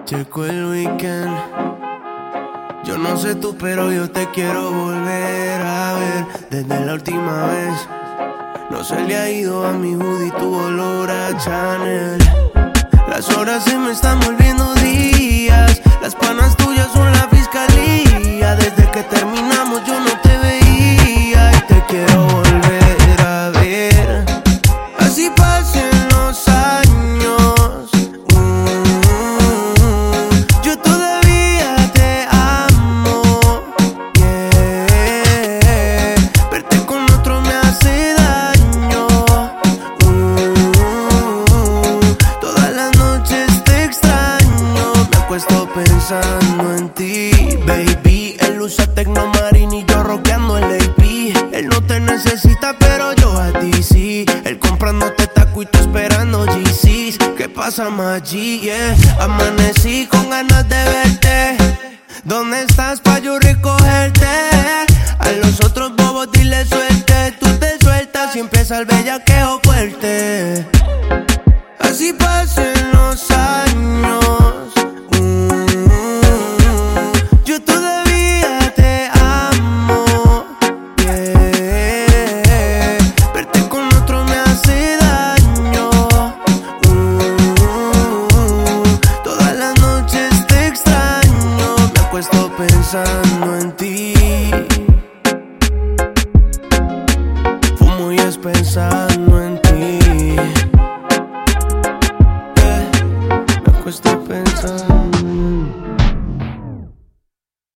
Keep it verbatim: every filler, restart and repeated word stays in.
Llegó el weekend. Yo no sé tú, pero yo te quiero volver a ver. Desde la última vez no se le ha ido a mi hoodie tu olor a Chanel. Las horas se me están volviendo días. Las panas tuyas son la fiscalía. Desde que terminamos yo no te veía y te quiero volver a ver. Así pasen los años, mm, yo todavía te amo, yeah. Verte con otro me hace daño, mm, todas las noches te extraño. Me acuesto pensando en ti, baby. Él usa Tecnomarine y yo rockeando el A P. Él no te necesita, pero yo a ti sí. Él comprándote taco y tú esperando G Cs. ¿Qué pasa, Maggi? Yeah. Amanecí con ganas de verte. ¿Dónde estás pa' yo recogerte? A los otros bobos dile suerte. Tú te sueltas y empieza el bellaqueo fuerte. Así para